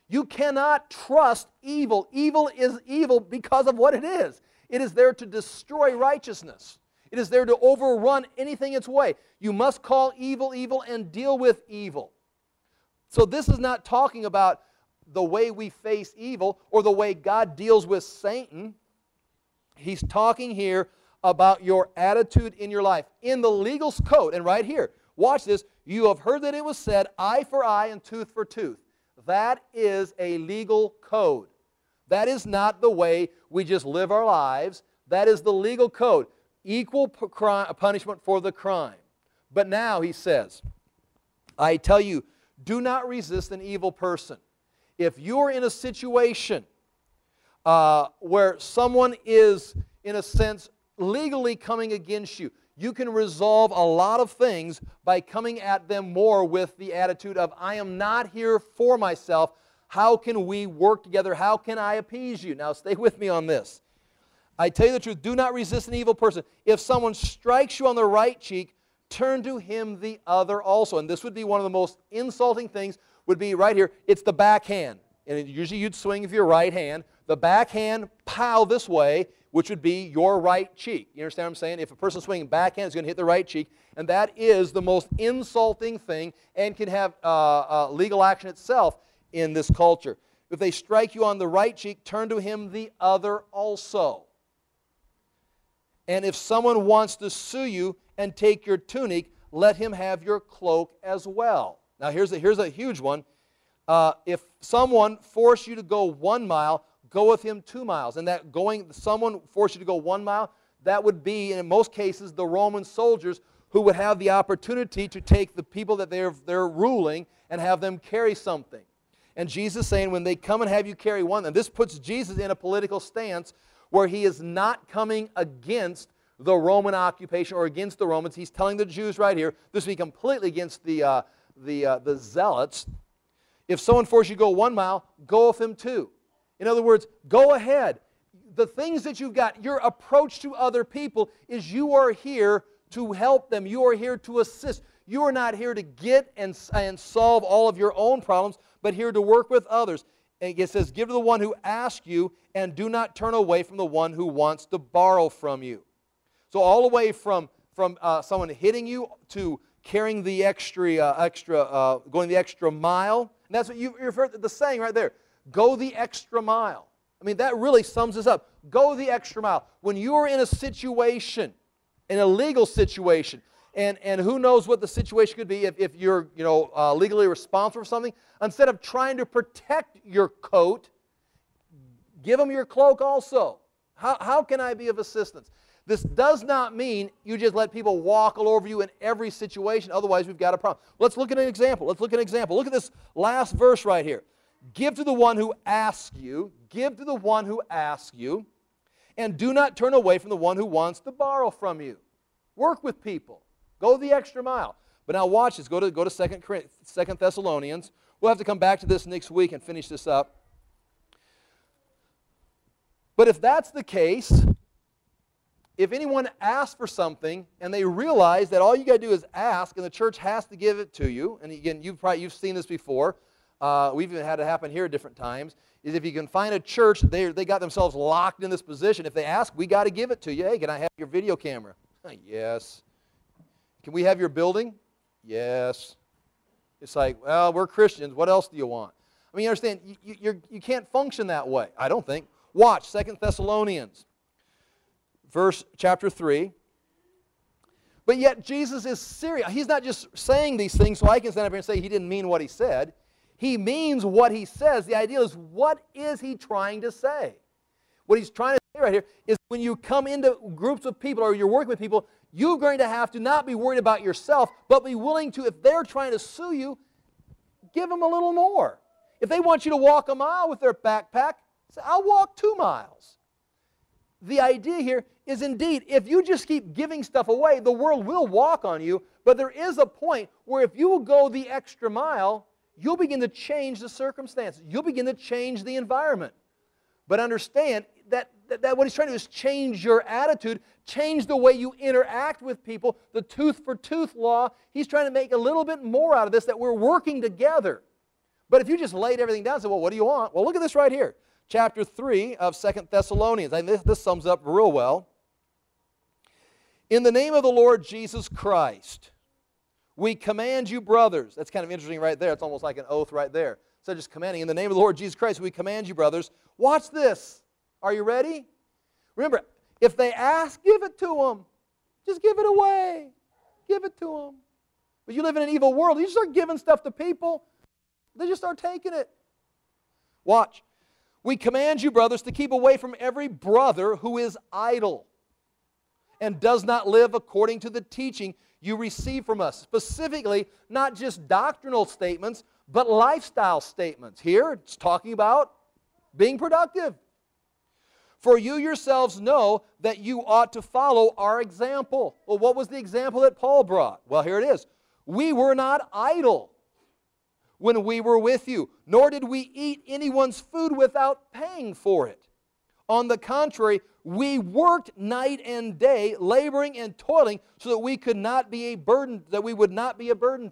You cannot trust evil. Evil is evil because of what it is. It is there to destroy righteousness. It is there to overrun anything its way. You must call evil evil and deal with evil. So this is not talking about the way we face evil or the way God deals with Satan. He's talking here about your attitude in your life. In the legal code, and right here, watch this, you have heard that it was said, eye for eye and tooth for tooth. That is a legal code. That is not the way we just live our lives. That is the legal code. Equal punishment for the crime. But now he says, I tell you, do not resist an evil person. If you're in a situation where someone is, in a sense, legally coming against you, you can resolve a lot of things by coming at them more with the attitude of, I am not here for myself. How can we work together? How can I appease you? Now stay with me on this. I tell you the truth, do not resist an evil person. If someone strikes you on the right cheek, turn to him the other also. And this would be one of the most insulting things, would be right here. It's the backhand. And usually you'd swing with your right hand. The backhand, pow, this way, which would be your right cheek. You understand what I'm saying? If a person's swinging backhand, it's going to hit the right cheek. And that is the most insulting thing and can have legal action itself in this culture. If they strike you on the right cheek, turn to him the other also. And if someone wants to sue you and take your tunic, let him have your cloak as well. Now here's a huge one. If someone forced you to go 1 mile, go with him 2 miles. And that someone forced you to go 1 mile, that would be, in most cases, the Roman soldiers who would have the opportunity to take the people that they're ruling and have them carry something. And Jesus is saying, when they come and have you carry one, and this puts Jesus in a political stance where he is not coming against the Roman occupation or against the Romans. He's telling the Jews right here, this would be completely against the zealots. If someone forces you to go 1 mile, go with him 2. In other words, go ahead. The things that you've got, your approach to other people is you are here to help them. You are here to assist. You are not here to get and solve all of your own problems, but here to work with others. And it says, give to the one who asks you, and do not turn away from the one who wants to borrow from you. So all the way from someone hitting you to carrying the going the extra mile. And that's what you've heard the saying right there. Go the extra mile. I mean, that really sums this up. Go the extra mile. When you are in a situation, in a legal situation, and who knows what the situation could be if you're legally responsible for something, instead of trying to protect your coat, give them your cloak also. How can I be of assistance? This does not mean you just let people walk all over you in every situation. Otherwise, we've got a problem. Let's look at an example. Look at this last verse right here. Give to the one who asks you. Give to the one who asks you. And do not turn away from the one who wants to borrow from you. Work with people. Go the extra mile. But now watch this. Go to 2 Thessalonians. We'll have to come back to this next week and finish this up. But if that's the case, if anyone asks for something and they realize that all you got to do is ask and the church has to give it to you, and again, you've seen this before, we've even had it happen here at different times, is if you can find a church, they got themselves locked in this position. If they ask, we got to give it to you. Hey, can I have your video camera? Yes. Can we have your building? Yes. It's like, well, we're Christians. What else do you want? I mean, you understand, you can't function that way, I don't think. Watch 2 Thessalonians, chapter 3. But yet Jesus is serious. He's not just saying these things so I can stand up here and say he didn't mean what he said. He means what he says. The idea is, what is he trying to say? What he's trying to say right here is when you come into groups of people or you're working with people, you're going to have to not be worried about yourself, but be willing to, if they're trying to sue you, give them a little more. If they want you to walk a mile with their backpack, say, I'll walk 2 miles. The idea here is, indeed, if you just keep giving stuff away, the world will walk on you, but there is a point where if you will go the extra mile, you'll begin to change the circumstances. You'll begin to change the environment. But understand that what he's trying to do is change your attitude, change the way you interact with people. The tooth for tooth law, he's trying to make a little bit more out of this, that we're working together. But if you just laid everything down and said, well, what do you want? Well, look at this right here. Chapter 3 of 2 Thessalonians. I think this sums up real well. In the name of the Lord Jesus Christ, we command you, brothers. That's kind of interesting right there. It's almost like an oath right there. So just commanding, in the name of the Lord Jesus Christ, we command you, brothers. Watch this. Are you ready? Remember, if they ask, give it to them. Just give it away. Give it to them. But you live in an evil world. You just start giving stuff to people, they just start taking it. Watch. We command you, brothers, to keep away from every brother who is idle and does not live according to the teaching you receive from us. Specifically, not just doctrinal statements, but lifestyle statements. Here, it's talking about being productive. For you yourselves know that you ought to follow our example. Well, what was the example that Paul brought? Well, here it is. We were not idle when we were with you, nor did we eat anyone's food without paying for it. On the contrary, we worked night and day, laboring and toiling, so that we could not be a burden, that we would not be a burden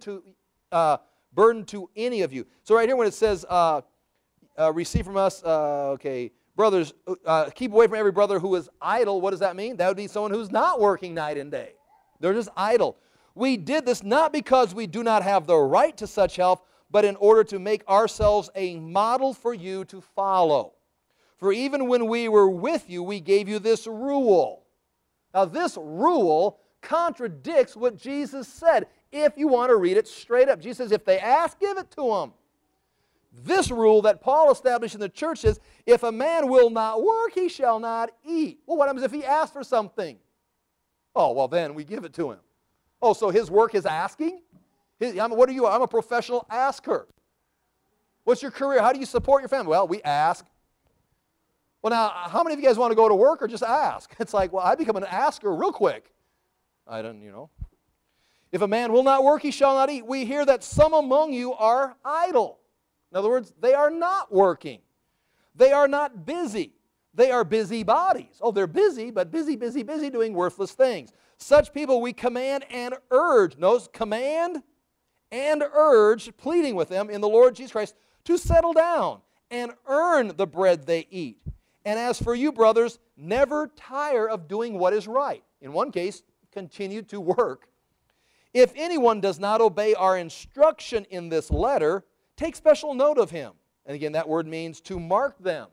to any of you. So right here when it says, receive from us, brothers, keep away from every brother who is idle. What does that mean? That would be someone who's not working night and day. They're just idle. We did this not because we do not have the right to such help, but in order to make ourselves a model for you to follow. For even when we were with you, we gave you this rule. Now this rule contradicts what Jesus said, if you want to read it straight up. Jesus says, if they ask, give it to them. This rule that Paul established in the church says, if a man will not work, he shall not eat. Well, what happens if he asks for something? Oh, well, then we give it to him. Oh, so his work is asking? What are you? I'm a professional asker. What's your career? How do you support your family? Well, we ask. Well, now, how many of you guys want to go to work or just ask? It's like, well, I become an asker real quick. I don't, If a man will not work, he shall not eat. We hear that some among you are idle. In other words, they are not working. They are not busy. They are busybodies. Oh, they're busy, but busy doing worthless things. Such people we command and urge. Notice, command and urge, pleading with them in the Lord Jesus Christ, to settle down and earn the bread they eat. And as for you, brothers, never tire of doing what is right. In one case, continue to work. If anyone does not obey our instruction in this letter, take special note of him. And again, that word means to mark them.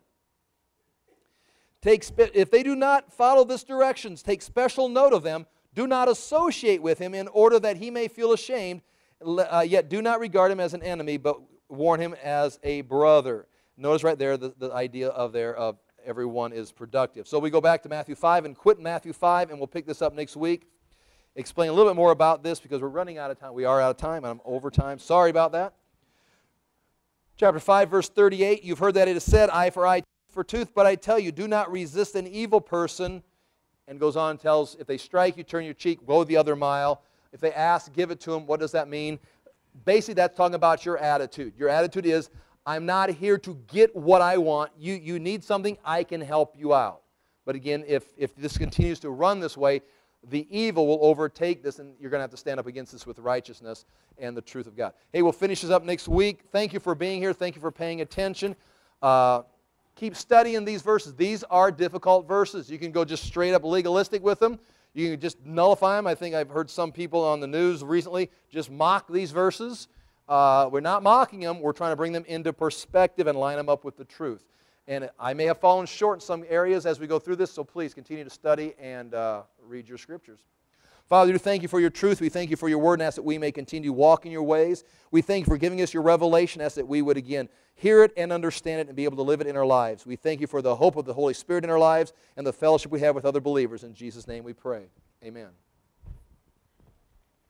If they do not follow this directions, take special note of them. Do not associate with him in order that he may feel ashamed, yet do not regard him as an enemy, but warn him as a brother. Notice right there the idea of everyone is productive. So we go back to Matthew 5 and quit Matthew 5, and we'll pick this up next week. Explain a little bit more about this because we're running out of time. We are out of time, and I'm over time. Sorry about that. Chapter 5, verse 38, you've heard that it is said, eye for eye, tooth for tooth, but I tell you, do not resist an evil person. And goes on and tells, if they strike you, turn your cheek, go the other mile. If they ask, give it to them. What does that mean? Basically, that's talking about your attitude. Your attitude is, I'm not here to get what I want. You need something, I can help you out. But again, if this continues to run this way, the evil will overtake this, and you're going to have to stand up against this with righteousness and the truth of God. Hey, we'll finish this up next week. Thank you for being here. Thank you for paying attention. Keep studying these verses. These are difficult verses. You can go just straight up legalistic with them. You can just nullify them. I think I've heard some people on the news recently just mock these verses. We're not mocking them. We're trying to bring them into perspective and line them up with the truth. And I may have fallen short in some areas as we go through this, so please continue to study and read your scriptures. Father, we thank you for your truth. We thank you for your word and ask that we may continue to walk in your ways. We thank you for giving us your revelation. Ask that we would again hear it and understand it and be able to live it in our lives. We thank you for the hope of the Holy Spirit in our lives and the fellowship we have with other believers. In Jesus' name we pray. Amen.